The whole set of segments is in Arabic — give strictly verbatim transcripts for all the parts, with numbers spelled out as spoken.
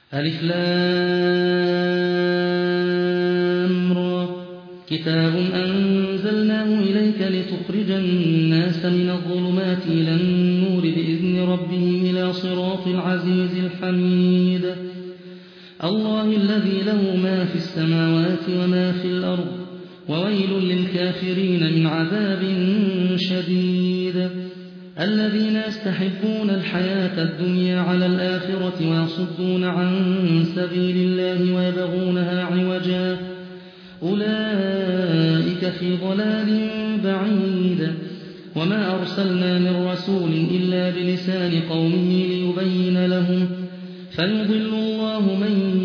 ألف لام را كتاب أنزلناه إليك لتخرج الناس من الظلمات إلى النور بإذن ربهم إلى صراط العزيز الحميد الله الذي له ما في السماوات وما في الأرض وويل للكافرين من عذاب شديد الذين يستحبون الحياة الدنيا على الآخرة ويصدون عن سبيل الله ويبغونها عوجا أولئك في ضلال بعيد وما أرسلنا من رسول إلا بلسان قومه ليبين لهم فيضل الله من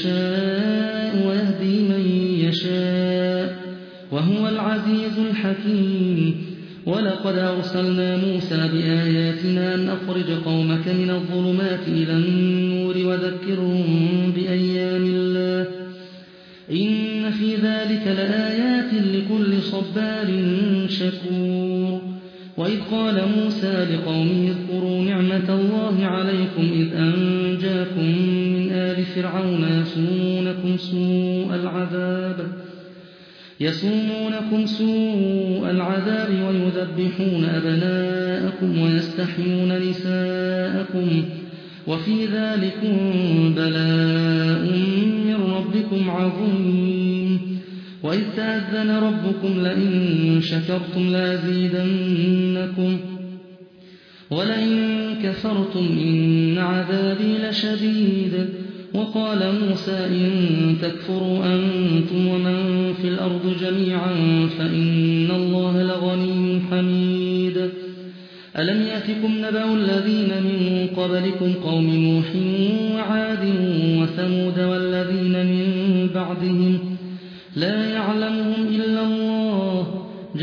يشاء ويهدي من يشاء وهو العزيز الحكيم ولقد أرسلنا موسى بآياتنا أن أخرج قومك من الظلمات إلى النور وذكرهم بأيام الله إن في ذلك لآيات لكل صبار شكور وإذ قال موسى لقومه اذكروا نعمة الله عليكم إذ أنجاكم من آل فرعون يسومونكم سوء العذاب يسومونكم سوء العذاب ويذبحون أبناءكم ويستحيون نساءكم وفي ذلكم بلاء من ربكم عظيم وإذ تأذن ربكم لئن شكرتم لأزيدنكم ولئن كفرتم إن عذابي لشديد وقال موسى إن تكفروا أنتم ومن في الأرض جميعا فإن الله لغني حميد ألم يأتكم نبأ الذين من قبلكم قوم نوح وعاد وثمود والذين من بعدهم لا يعلمهم إلا الله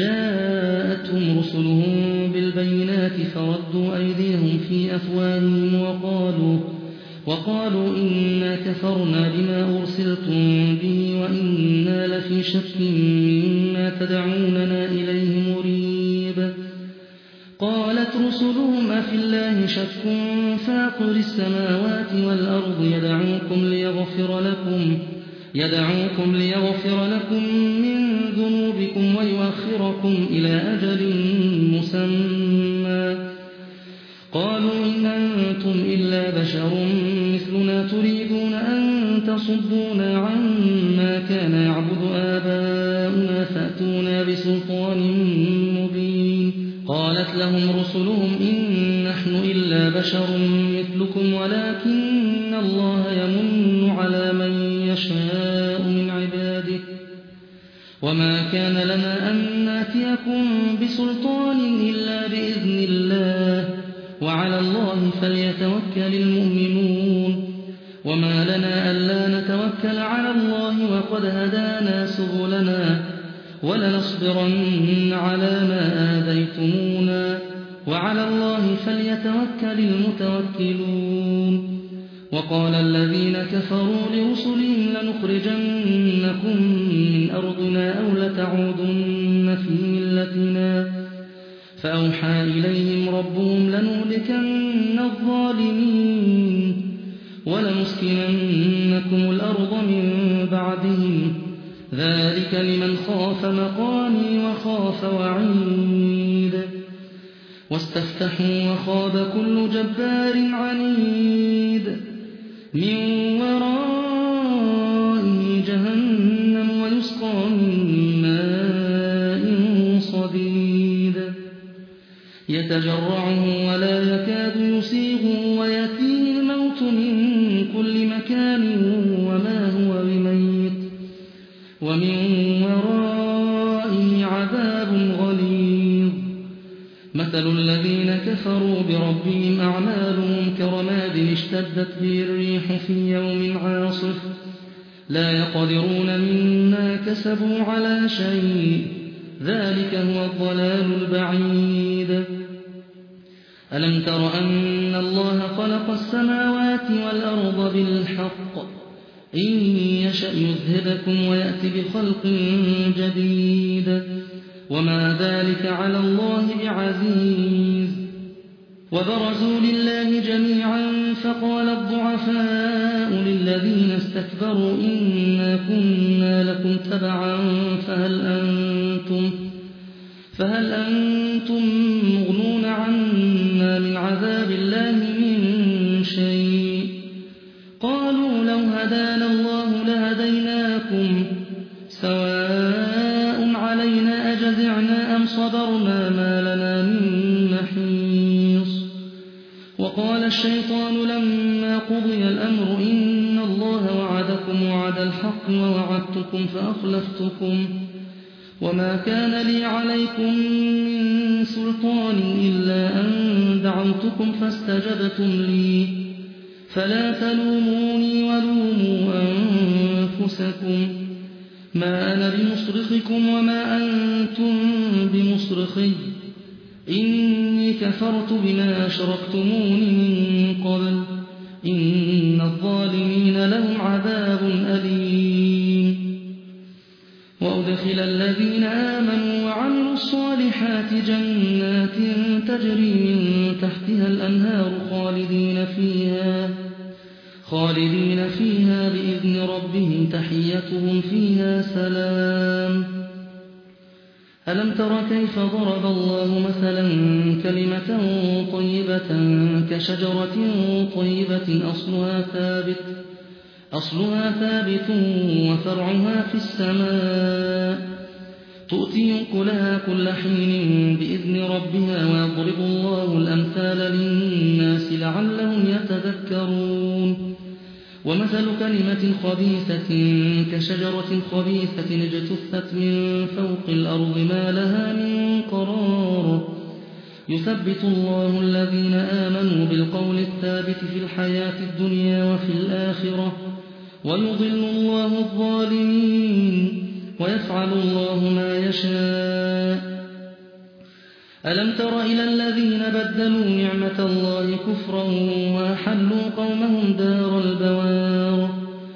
جاءتهم رسلهم بالبينات فردوا أيديهم في أفواههم وقالوا وقالوا إنا كفرنا بما أرسلتم به وإنا لفي شك مما تدعوننا إليه مريب قالت رسلهم أفي الله شك فاطر السماوات والأرض يدعوكم ليغفر لكم يدعوكم ليغفر لكم من ذنوبكم ويؤخركم إلى أجل مسمى قالوا إن أنتم إلا بشر مثلنا تريدون أن تصدونا عما كان يعبد آباؤنا فأتونا بسلطان مبين قالت لهم رسلهم إن نحن إلا بشر مثلكم ولكن الله يمن على من يشاء من عباده وما كان لنا أن ناتيكم بسلطان إلا بإذن الله وعلى الله فليتوكل المؤمنون وما لنا ألا نتوكل على الله وقد هدانا سبلنا ولنصبرن على ما آذيتمونا وعلى الله فليتوكل المتوكلون وقال الذين كفروا لرسلهم لنخرجنكم من أرضنا أو لتعودن في ملتنا فأوحى إليهم ربهم لنهلكن الظالمين ولنسكننكم الأرض من بعدهم ذلك لمن خاف مقامي وخاف وعيد واستفتحوا وخاب كل جبار عنيد من ورائه جهنم ويسقى من ماء صديد يتجرعه ولا يكاد يسيغه ويأتيه الموت من كل مكان وما هو بميت ومن ورائه عذاب غليظ مثل الذين كفروا بربهم أعمالهم كرماد اشتدت به الريح في يوم عاصف لا يقدرون مما كسبوا على شيء ذلك هو الضلال البعيد ألم تر أن الله خلق السماوات والأرض بالحق إن يشأ يذهبكم ويأتي بخلق جديد وما ذلك على الله بعزيز وبرزوا لله جميعا فقال الضعفاء الذين استكبروا إنا كنا لكم تبعا فهل أنتم, فهل أنتم مغنون عنا من عذاب الله من شيء قالوا لو هدانا الله لهديناكم سواء علينا أجزعنا أم صبرنا ما لنا من محيص. وقال الشيطان لما قضي الأمر إن الله وعدكم وعد الحق ووعدتكم فأخلفتكم وما كان لي عليكم من سلطان إلا أن دعوتكم فاستجبتم لي فلا تلوموني ولوموا أنفسكم ما أنا بمصرخكم وما أنتم بمصرخي إني كفرت بما أشركتمون من قبل إن الظالمين لهم عذاب أليم. وأدخل الذين آمنوا وعملوا الصالحات جنات تجري من تحتها الأنهار خالدين فيها خالدين فيها بإذن ربهم تحيتهم فيها سلام. ألم تر كيف ضرب الله مثلا كلمة طيبة كشجرة طيبة أصلها ثابت أصلها ثابت وفرعها في السماء تؤتي أكلها كل حين بإذن ربها ويضرب الله الأمثال للناس لعلهم يتذكرون. ومثل كلمة خبيثة كشجرة خبيثة اجتثت من فوق الأرض ما لها من قرار يثبت الله الذين آمنوا بالقول الثابت في الحياة الدنيا وفي الآخرة ويضل الله الظالمين ويفعل الله ما يشاء. ألم تر إلى الذين بدلوا نعمة الله كفرا وأحلوا قومهم دار البوار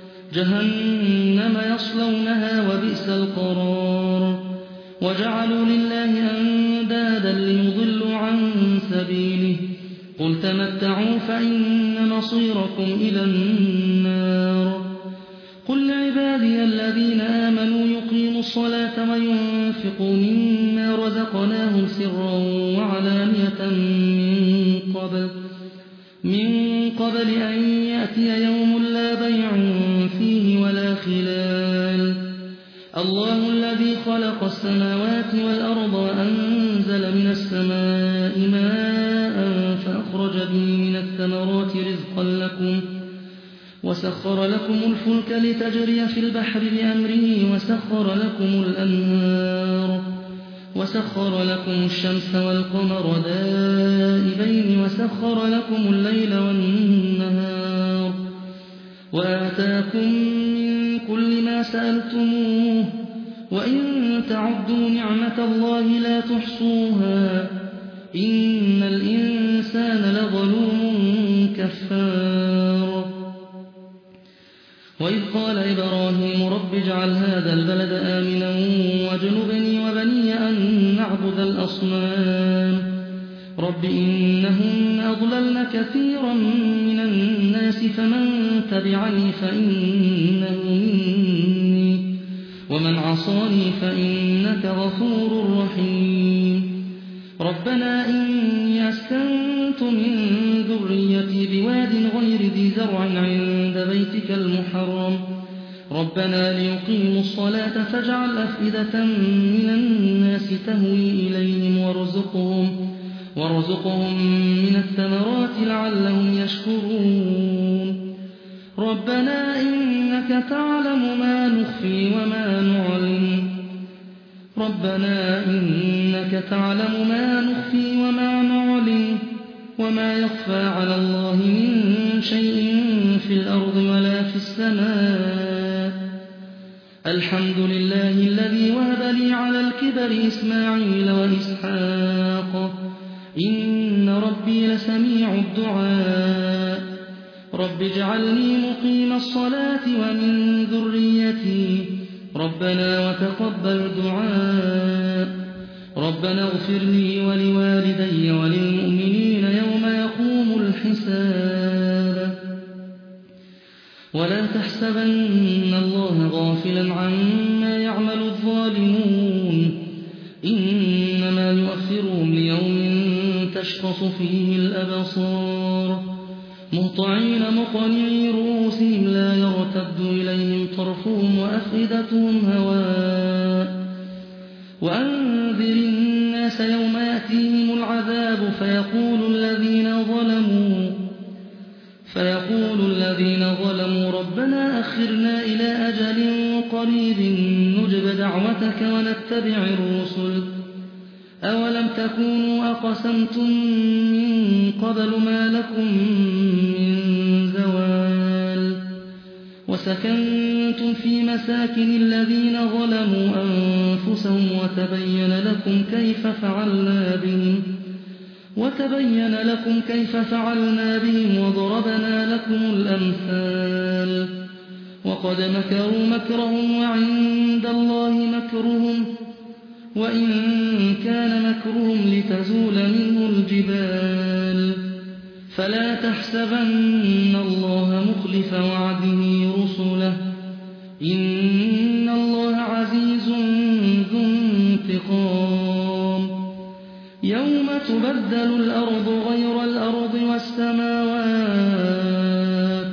جهنم يصلونها وبئس القرار وجعلوا لله أندادا ليضلوا عن سبيله قل تمتعوا فإن مصيركم إلى النار. قل لعبادي الذين آمنوا يقيموا الصلاة وينفقوا مما رزقناهم سرا وعلانية من قبل, من قبل أن يأتي يوم لا بيع فيه ولا خلال. الله الذي خلق السماوات والأرض وأنزل من السماء ماء فأخرج به من الثمرات رزقا لكم وسخر لكم الفلك لتجري في البحر بأمره وسخر لكم الأنهار وسخر لكم الشمس والقمر دائبين وسخر لكم الليل والنهار وآتاكم من كل ما سألتموه وإن تعدوا نعمة الله لا تحصوها إن الإنسان لظلوم كفار. وإذ قال إبراهيم رب اجعل هذا البلد آمنا واجنبني وبني أن نعبد الأصنام رب إنهن أضللن كثيرا من الناس فمن تبعني فإنه مني ومن عصاني فإنك غفور رحيم. ربنا إني أسكنت من ذريتي بواد غير ذي زرع عند بيتك المحرم ربنا ليقيموا الصلاة فاجعل أفئدة من الناس تهوي إليهم وارزقهم, وارزقهم من الثمرات لعلهم يشكرون. ربنا إنك تعلم ما نخفي وما نعلن ربنا إنك تعلم ما نخفي وما نعلن وما يخفى على الله من شيء في الأرض ولا في السماء. الحمد لله الذي وهب لي على الكبر إسماعيل وإسحاق إن ربي لسميع الدعاء. رب اجعلني مقيم الصلاة ومن ذريتي ربنا وتقبل دعاء. ربنا اغفر لي ولوالدي وللمؤمنين يوم يقوم الحساب. ولا تحسبن الله غافلا عما يعمل الظالمون إنما يؤخرهم ليوم تشخص فيه الأبصار مهطعين مقنعي رؤوسهم لا يرتد إليهم طرفهم وأفئدتهم هواء وأنذر الناس يوم يأتيهم العذاب فيقول الذين ظلموا فيقول الذين ظلموا ربنا أخرنا إلى أجل قريب نجب دعوتك ونتبع الرسل أولم تكونوا أقسمتم من قبل ما لكم من زوال وسكنتم في مساكن الذين ظلموا أنفسهم وتبين لكم كيف فعلنا بهم وتبين لكم كيف فعلنا بهم وضربنا لكم الأمثال وقد مكروا مكرهم وعند الله مكرهم وإن كان مكرهم لتزول منه الجبال فلا تحسبن الله مخلف وعده رسله إن الله عزيز ذو انتقام يوم تبدل الأرض غير الأرض والسماوات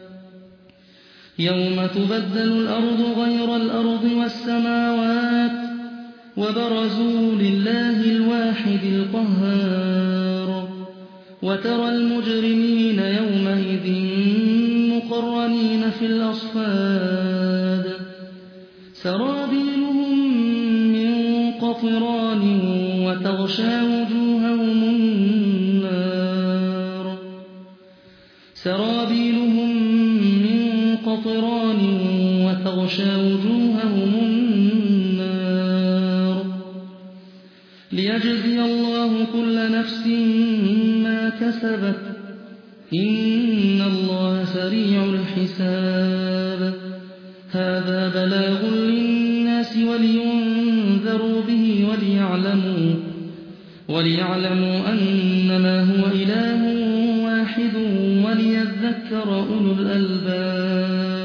يوم تبدل الأرض غير الأرض والسماوات وبرزوا لله الواحد القهار وترى المجرمين يومئذ مقرنين في الأصفاد سرابيلهم من قطران وتغشى وجوههم النار سرابيلهم من قطران وتغشى وجوههم النار ليجزي الله كل نفس ما كسبت إن الله سريع الحساب هذا بلاغ للناس ولينذروا به وليعلموا وليعلموا أنما هو إله واحد وليذكر أولو الألباب